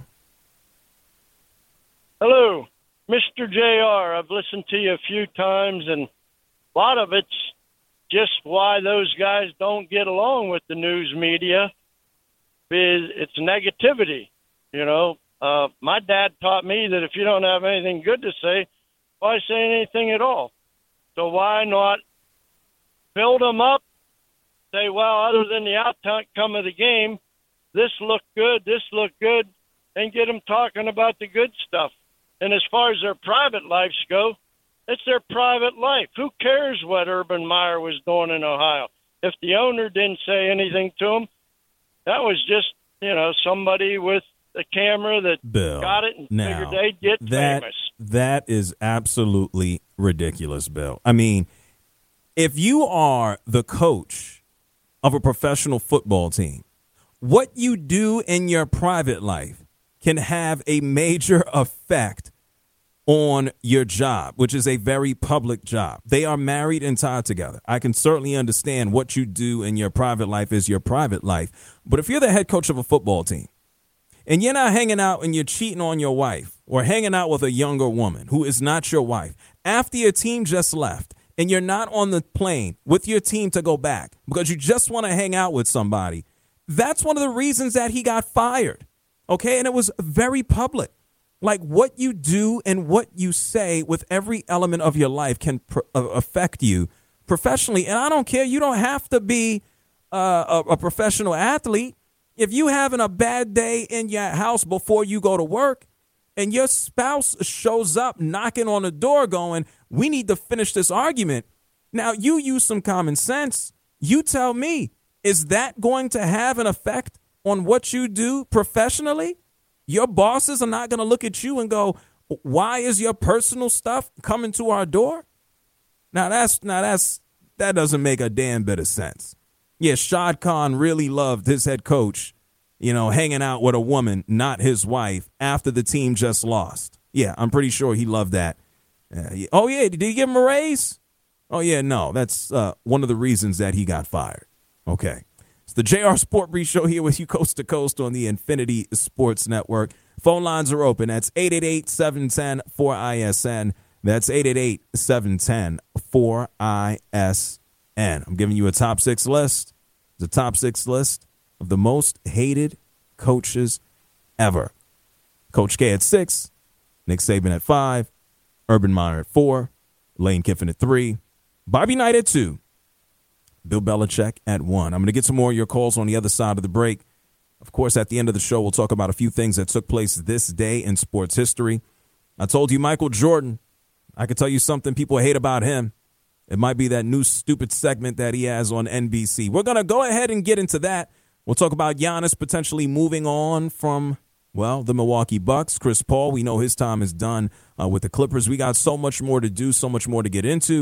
Hello, Mister J R. I've listened to you a few times, and a lot of it's just why those guys don't get along with the news media. Is it's negativity. You know, uh, my dad taught me that if you don't have anything good to say, why say anything at all? So why not build them up, say, well, other than the outcome of the game, this looked good, this looked good, and get them talking about the good stuff. And as far as their private lives go, it's their private life. Who cares what Urban Meyer was doing in Ohio? If the owner didn't say anything to him, that was just, you know, somebody with a camera that Bill, got it and now, figured they'd get that, famous. That is absolutely ridiculous, Bill. I mean, if you are the coach of a professional football team, what you do in your private life can have a major effect on your job, which is a very public job. They are married and tied together. I can certainly understand what you do in your private life is your private life. But if you're the head coach of a football team and you're not hanging out and you're cheating on your wife or hanging out with a younger woman who is not your wife after your team just left, and you're not on the plane with your team to go back because you just want to hang out with somebody, that's one of the reasons that he got fired. Okay, and it was very public. Like, what you do and what you say with every element of your life can pr- affect you professionally. And I don't care. You don't have to be uh, a, a professional athlete. If you having a bad day in your house before you go to work and your spouse shows up knocking on the door going, we need to finish this argument. Now, you use some common sense. You tell me, is that going to have an effect on what you do professionally? Your bosses are not going to look at you and go, why is your personal stuff coming to our door? Now, that's now that's that doesn't make a damn bit of sense. Yeah, Shad Khan really loved his head coach, you know, hanging out with a woman, not his wife, after the team just lost. Yeah, I'm pretty sure he loved that. Uh, yeah. Oh, yeah, did he give him a raise? Oh, yeah, no, that's uh, one of the reasons that he got fired. Okay. It's the J R Sport Brief Show here with you coast to coast on the Infinity Sports Network. Phone lines are open. That's eight eight eight, seven one zero, four I S N. That's eight eight eight, seven one zero, four I S N. I'm giving you a top six list. It's a top six list of the most hated coaches ever. Coach K at six, Nick Saban at five, Urban Meyer at four, Lane Kiffin at three, Bobby Knight at two, Bill Belichick at one. I'm going to get some more of your calls on the other side of the break. Of course, at the end of the show, we'll talk about a few things that took place this day in sports history. I told you Michael Jordan. I could tell you something people hate about him. It might be that new stupid segment that he has on N B C. We're going to go ahead and get into that. We'll talk about Giannis potentially moving on from, well, the Milwaukee Bucks. Chris Paul, we know his time is done uh, with the Clippers. We got so much more to do, so much more to get into.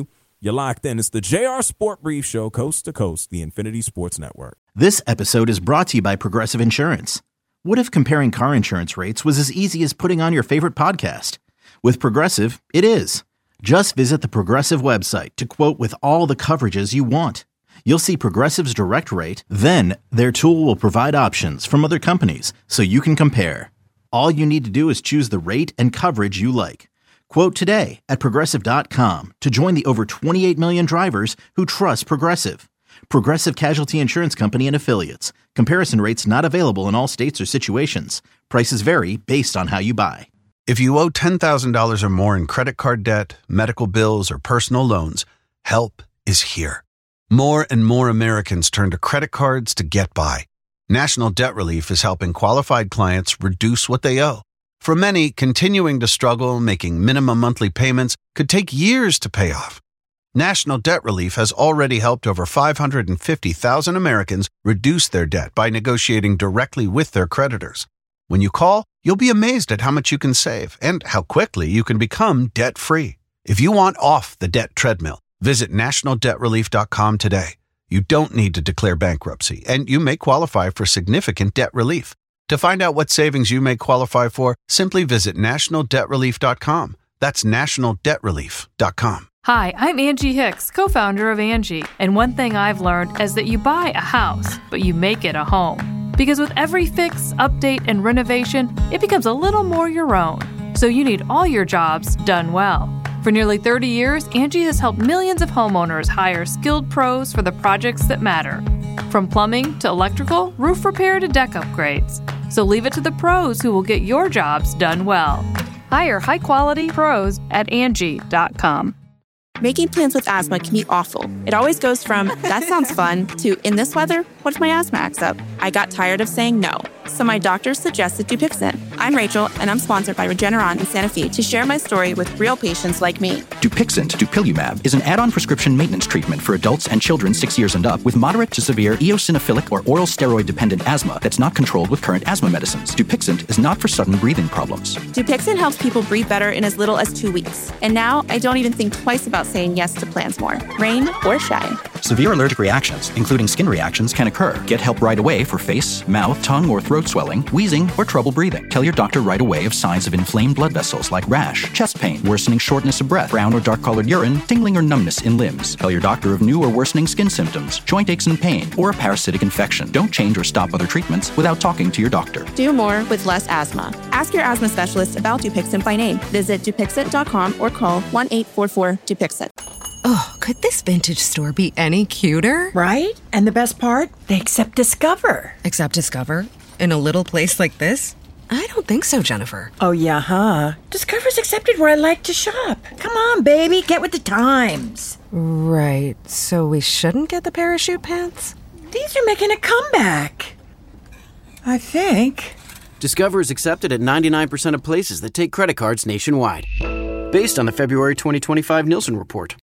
You're locked in. It's the J R Sport Brief Show, coast to coast, the Infinity Sports Network. This episode is brought to you by Progressive Insurance. What if comparing car insurance rates was as easy as putting on your favorite podcast? With Progressive, it is. Just visit the Progressive website to quote with all the coverages you want. You'll see Progressive's direct rate, then their tool will provide options from other companies so you can compare. All you need to do is choose the rate and coverage you like. Quote today at Progressive dot com to join the over twenty-eight million drivers who trust Progressive. Progressive Casualty Insurance Company and Affiliates. Comparison rates not available in all states or situations. Prices vary based on how you buy. If you owe ten thousand dollars or more in credit card debt, medical bills, or personal loans, help is here. More and more Americans turn to credit cards to get by. National Debt Relief is helping qualified clients reduce what they owe. For many, continuing to struggle making minimum monthly payments could take years to pay off. National Debt Relief has already helped over five hundred fifty thousand Americans reduce their debt by negotiating directly with their creditors. When you call, you'll be amazed at how much you can save and how quickly you can become debt-free. If you want off the debt treadmill, visit national debt relief dot com today. You don't need to declare bankruptcy, and you may qualify for significant debt relief. To find out what savings you may qualify for, simply visit national debt relief dot com. That's national debt relief dot com. Hi, I'm Angie Hicks, co-founder of Angie, and one thing I've learned is that you buy a house, but you make it a home. Because with every fix, update, and renovation, it becomes a little more your own. So you need all your jobs done well. For nearly thirty years, Angie has helped millions of homeowners hire skilled pros for the projects that matter. From plumbing to electrical, roof repair to deck upgrades. So leave it to the pros who will get your jobs done well. Hire high-quality pros at Angie dot com. Making plans with asthma can be awful. It always goes from, that sounds fun, to, in this weather, what if my asthma acts up? I got tired of saying no, so my doctor suggested Dupixent. I'm Rachel, and I'm sponsored by Regeneron in Santa Fe to share my story with real patients like me. Dupixent, dupilumab, is an add-on prescription maintenance treatment for adults and children six years and up with moderate to severe eosinophilic or oral steroid-dependent asthma that's not controlled with current asthma medicines. Dupixent is not for sudden breathing problems. Dupixent helps people breathe better in as little as two weeks. And now I don't even think twice about saying yes to plans more, rain or shine. Severe allergic reactions, including skin reactions, can occur. Get help right away for face, mouth, tongue, or throat swelling, wheezing, or trouble breathing. Tell your doctor right away of signs of inflamed blood vessels like rash, chest pain, worsening shortness of breath, brown or dark-colored urine, tingling or numbness in limbs. Tell your doctor of new or worsening skin symptoms, joint aches and pain, or a parasitic infection. Don't change or stop other treatments without talking to your doctor. Do more with less asthma. Ask your asthma specialist about Dupixent by name. Visit Dupixent dot com or call one eight four four Dupixent. Oh, could this vintage store be any cuter? Right? And the best part? They accept Discover. Accept Discover? In a little place like this? I don't think so, Jennifer. Oh, yeah, huh? Discover's accepted where I like to shop. Come on, baby, get with the times. Right, so we shouldn't get the parachute pants? These are making a comeback. I think. Discover is accepted at ninety-nine percent of places that take credit cards nationwide. Based on the February twenty twenty-five Nielsen report.